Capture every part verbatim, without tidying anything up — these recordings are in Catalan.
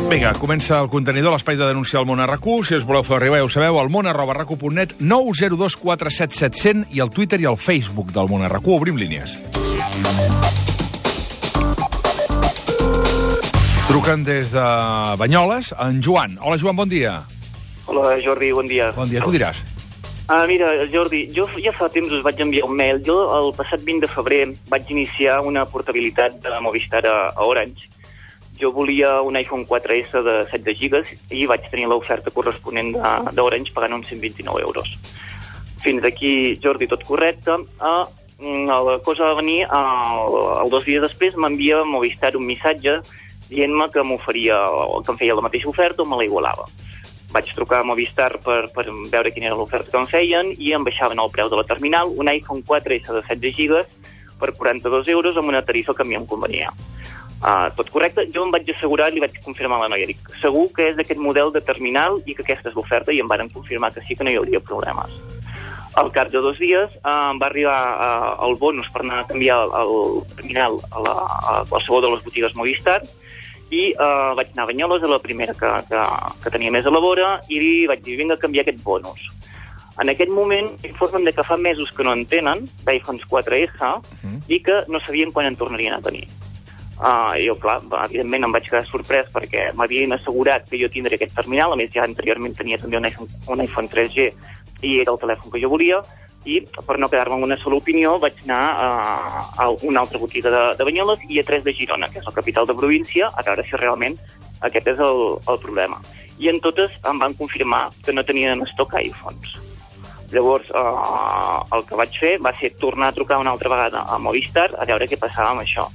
Vinga, comença el contenidor, l'espai de denunciar al món a RAC u. Si us voleu fer arribar, ja ho sabeu, al món arroba rac u punt net, nou zero dos quatre set set zero zero i el Twitter i el Facebook del món a RAC u. Obrim línies. Truquen des de Banyoles, en Joan. Hola, Joan, bon dia. Hola, Jordi, bon dia. Bon dia, tu diràs. Ah, mira, Jordi, jo ja fa temps us vaig enviar un mail. Jo, el passat vint de febrer, vaig iniciar una portabilitat de Movistar a, a Orange. Jo volia un iPhone quatre essa de setze gigas i vaig tenir l'oferta corresponent d'Orange pagant uns cent vint-i-nou euros. Fins aquí, Jordi, tot correcte. Ah, la cosa va venir, ah, el dos dies després m'envia Movistar un missatge dient-me que m'oferia, que em feia la mateixa oferta o me la igualava. Vaig trucar a Movistar per, per veure quina era l'oferta que em feien i em baixaven el preu de la terminal, un iPhone quatre essa de setze gigas per quaranta-dos euros amb una tarifa que a mi em convenia. Uh, tot correcte, jo em vaig assegurar i li vaig confirmar a la noia, dic, segur que és d'aquest model de terminal i que aquesta és l'oferta, i em van confirmar que sí, que no hi hauria problemes. Al cap de dos dies uh, em va arribar uh, el bonus per anar a canviar el, el terminal a, la, a qualsevol de les botigues Movistar i uh, vaig anar a Banyoles, a la primera que, que, que tenia més a la vora, i vaig dir, vinga a canviar aquest bonus. En aquest moment informen de que fa mesos que no en tenen d'iPhones quatre essa uh-huh. i que no sabien quan en tornarien a tenir. Uh, jo, clar, evidentment em vaig quedar sorprès perquè m'havien assegurat que jo tindré aquest terminal, a més ja anteriorment tenia també un iPhone, un iPhone tres G i era el telèfon que jo volia, i per no quedar-me amb una sola opinió vaig anar uh, a una altra botiga de, de Banyoles i a tres de Girona, que és la capital de província, a veure si realment aquest és el, el problema. I en totes em van confirmar que no tenien en estoc iPhones. Llavors, uh, el que vaig fer va ser tornar a trucar una altra vegada a Movistar a veure què passava amb això.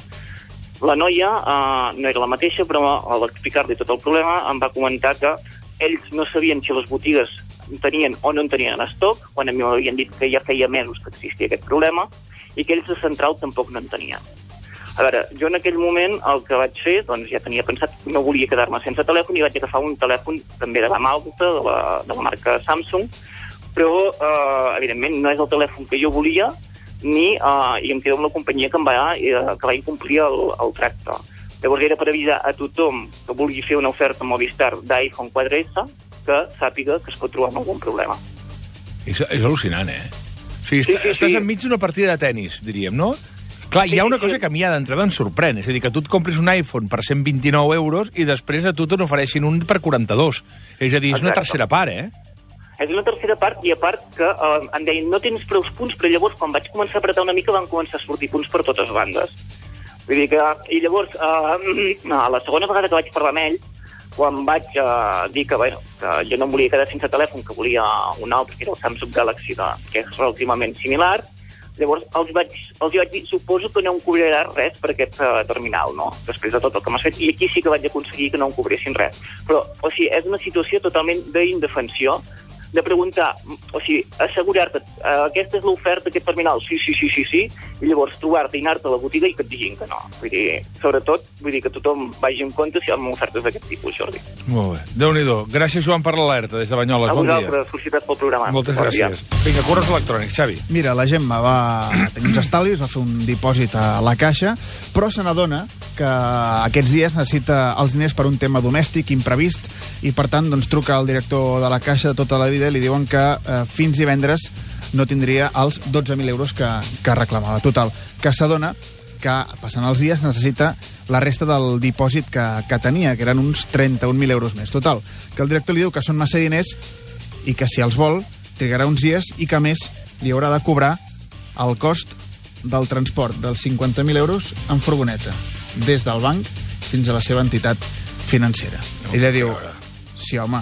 La noia uh, no era la mateixa, però al explicar-li tot el problema em va comentar que ells no sabien si les botigues tenien o no en tenien en estoc, quan a mi m'havien dit que ja feia mesos que existia aquest problema, i que ells de central tampoc no en tenien. A veure, jo en aquell moment el que vaig fer, doncs ja tenia pensat que no volia quedar-me sense telèfon i vaig agafar un telèfon també de gamma alta, de la, de la marca Samsung, però uh, evidentment no és el telèfon que jo volia, ni uh, i em quedo amb la companyia que em va, uh, que va incomplir el, el tracte. Llavors era per avisar a tothom que vulgui fer una oferta a Movistar d'iPhone quatre essa que sàpiga que es pot trobar amb algun problema. És, és al·lucinant, eh? O sigui, sí, est sí, estàs sí. enmig d'una partida de tennis, diríem, no? Clar, sí, hi ha una sí, cosa sí. que a mi ja d'entrada em sorprèn, és a dir, que tu et compris un iPhone per cent vint-i-nou euros i després a tu te n'ofereixin un per quaranta-dos. És a dir, és Exacte. Una tercera part, eh? És una tercera part, i a part que eh, em deien no tens prou punts, però llavors quan vaig començar a apretar una mica van començar a sortir punts per totes bandes. Vull dir que, i llavors, eh, a la segona vegada que vaig parlar amb ell, quan vaig eh, dir que, bueno, que jo no em volia quedar sense telèfon, que volia un altre, que era el Samsung Galaxy, de, que és relativament similar, llavors els vaig, els vaig dir, suposo que no em cobriràs res per aquest uh, terminal, no? Després de tot el que m'has fet, i aquí sí que vaig aconseguir que no em cobressin res. Però, o sigui, és una situació totalment d'indefensió, de preguntar, o sigui, assegurar-te, uh, aquesta és l'oferta, aquest terminal, sí, sí, sí, sí, sí, i llavors trobar-te i anar-te a la botiga i que et diguin que no. Vull dir, sobretot, vull dir que tothom vagi en compte si hi ha ofertes d'aquest tipus, Jordi. Molt bé. Déu-n'hi-do. Gràcies, Joan, per l'alerta des de Banyoles. A bon dia. A vosaltres, felicitats pel programa. Moltes bon gràcies. Dia. Vinga, correus electrònics, Xavi. Mira, la Gemma va tenir uns estalvis, va fer un dipòsit a la caixa, però se n'adona que aquests dies necessita els diners per un tema domèstic imprevist i, per tant, doncs, truca al director de la caixa de tota la vida i li diuen que eh, fins divendres no tindria els dotze mil euros que, que reclamava. Total, que s'adona que, passant els dies, necessita la resta del dipòsit que, que tenia, que eren uns trenta-un mil euros més. Total, que el director li diu que són massa diners i que, si els vol, trigarà uns dies i que, a més, li haurà de cobrar el cost del transport dels cinquanta mil euros en furgoneta, des del banc fins a la seva entitat financera. No, ella diu, sí, home,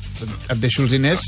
et deixo els diners,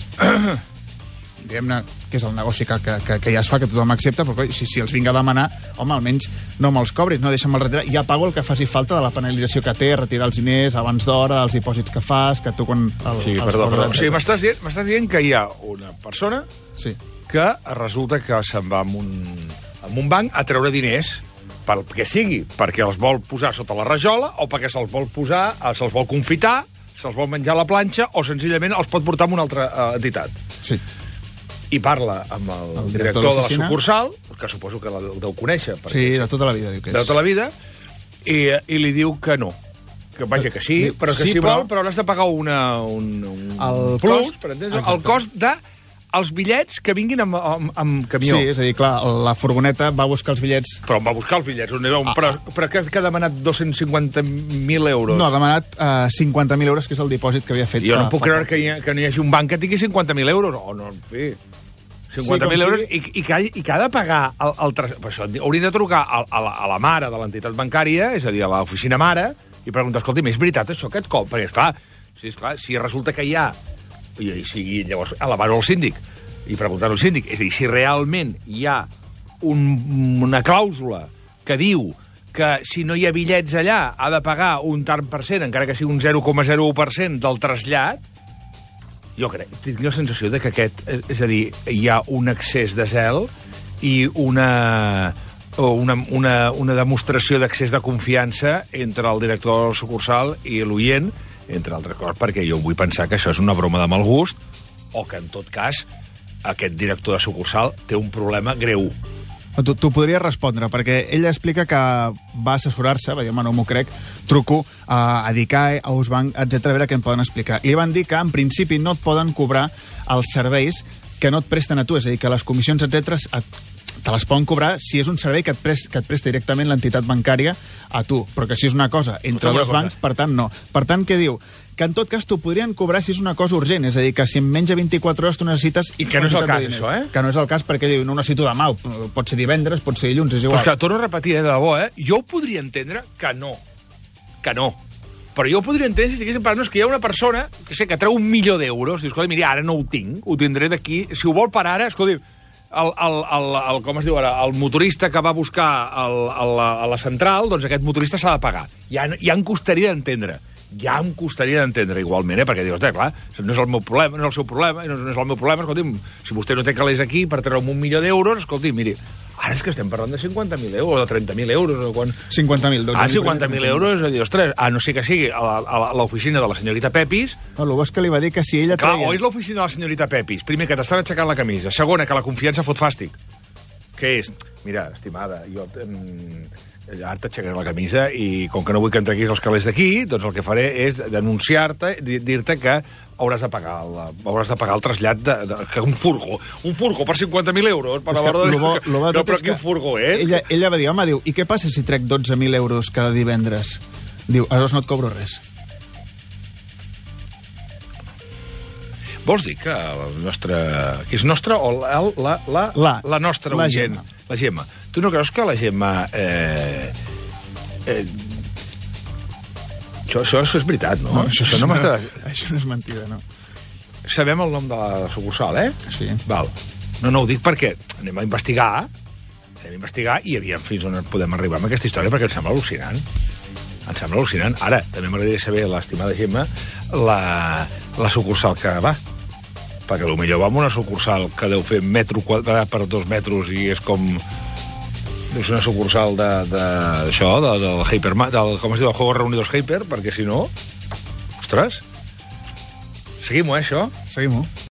diguem-ne que és el negoci que, que, que, que ja es fa, que tothom accepta, però si, si els vinc a demanar, home, almenys no me'ls cobris, no deixa'm el retirar, ja pago el que faci falta de la penalització que té, retirar els diners abans d'hora, els dipòsits que fas, que tu quan... El, sí, perdó, perdó. O sigui, m'estàs dient, m'estàs dient que hi ha una persona sí. que resulta que se'n va amb un, amb un banc a treure diners pel que sigui, perquè els vol posar sota la rajola o perquè se'ls vol posar, se'ls vol confitar, se'ls vol menjar a la planxa o senzillament els pot portar a una altra uh, entitat. Sí. I parla amb el, el director, director de, de la sucursal, que suposo que el deu conèixer. Sí, de tota la vida. Diu que és. De tota la vida, i, i li diu que no, Que, vaja, que sí, però que sí, si però... vol, però n'has de pagar una, un, un el plus, cost, per entendre, el cost de els bitllets que vinguin amb, amb, amb camió. Sí, és a dir, clar, la furgoneta va buscar els bitllets... Però em va buscar els bitllets, un, un, ah. però, però que, que ha demanat dos-cents cinquanta mil euros. No, ha demanat uh, cinquanta mil euros, que és el dipòsit que havia fet. Jo fa, no puc fa creure que, hi ha, que no hi hagi un banc que tingui cinquanta mil euros. Oh, no, en fi... cinquanta mil sí, euros i, i, que ha, i que ha de pagar el, el tras... Per això hauria de trucar a, a, la, a la mare de l'entitat bancària, és a dir, a l'oficina mare, i preguntar, escolta, és veritat això que et cop? Perquè, esclar, sí, esclar, si resulta que hi ha... I, i, i llavors elevar-ho al síndic i preguntar-ho al síndic. És a dir, si realment hi ha un, una clàusula que diu que si no hi ha bitllets allà ha de pagar un tant per cent, encara que sigui un zero coma zero u per cent del trasllat, jo crec, tinc la sensació de que aquest... És a dir, hi ha un excés de zel i una, una, una, una demostració d'accés de confiança entre el director del sucursal i l'oient, entre altres coses, perquè jo vull pensar que això és una broma de mal gust o que, en tot cas, aquest director de sucursal té un problema greu. Tu, tu podries respondre, perquè ella explica que va assessorar-se, va dir, home, no m'ho crec, truco a, a D I C A E, a Usbank, etcètera, a veure què em poden explicar. I li van dir que, en principi, no et poden cobrar els serveis que no et presten a tu, és a dir, que les comissions, etcètera, te les poden cobrar si és un servei que et, prest, que et presta directament l'entitat bancària a tu, però que si és una cosa entre dos bancs, per tant, no. Per tant, què diu? Que en tot cas t'ho podrien cobrar si és una cosa urgent, és a dir, que si en menys de vint-i-quatre hores tu necessites... I que no és el cas, això, eh? Que no és el cas perquè diu, no ho necessito demà, pot ser divendres, pot ser dilluns, és igual. Però és que torno a repetir, eh, de debò, eh? Jo ho podria entendre que no. Que no. Però jo ho podria entendre si estiguéssim parlant, no, és que hi ha una persona que sé que treu un milió d'euros, dius, escolta, mira, ara no ho tinc, ho tindré d'aquí, si ho vol per ara, escolta, el, el, el, el, com es diu ara, el motorista que va buscar el, el, a la central, doncs aquest motorista s'ha de pagar. Ja, ja em costaria d'entendre. Ja em costaria d'entendre igualment, eh? Perquè dius, clar, no és el meu problema, no és el seu problema, no és el meu problema, escolti'm, si vostè no té calés aquí per treure'm un milió d'euros, escolti, miri, ara és que estem parlant de cinquanta mil euros, o de trenta mil euros, o quan... cinquanta mil. Ah, cinquanta mil euros, és a dir, ostres, a no sé que sigui a, a, a l'oficina de la senyorita Pepis... No, el bo és que li va dir que si ella clar, treia... o és l'oficina de la senyorita Pepis, primer, que t'estan aixecant la camisa, segona, que la confiança fot fàstic. Què és? Mira, estimada, jo... ara t'aixecaré la camisa i com que no vull que em treguis els calés d'aquí, doncs el que faré és denunciar-te, dir-te que hauràs de pagar el, hauràs de pagar el trasllat de, de, que un furgo, un furgo per cinquanta mil euros, per la de... Lo, lo no, però quin furgo és? Ella, ella va dir, home, diu, i què passa si trec dotze mil euros cada divendres? Diu, aleshores no et cobro res. Vols dir que el nostre... Que és nostre o la, la, la, la, la nostra la gent? Gemma. La Gemma. Tu no creus que la Gemma... Eh, eh, això, això, això és veritat, no? No, això, això, no, no això no és mentida, no. Sabem el nom de la sucursal, eh? Sí. Val. No, no ho dic perquè anem a investigar, anem a investigar i aviam fins on podem arribar amb aquesta història, perquè em sembla al·lucinant. Em sembla al·lucinant. Ara, també m'agradaria saber, l'estimada Gemma, la, la sucursal que va. Perquè potser va amb una sucursal que deu fer metro quadrat per dos metres i és com... Deu ser una sucursal de, de, això, de, del Hyper... Del, com es diu, el Juegos Reunidos Hyper, perquè si no... Ostres! Seguim-ho, eh, això? Seguim-ho.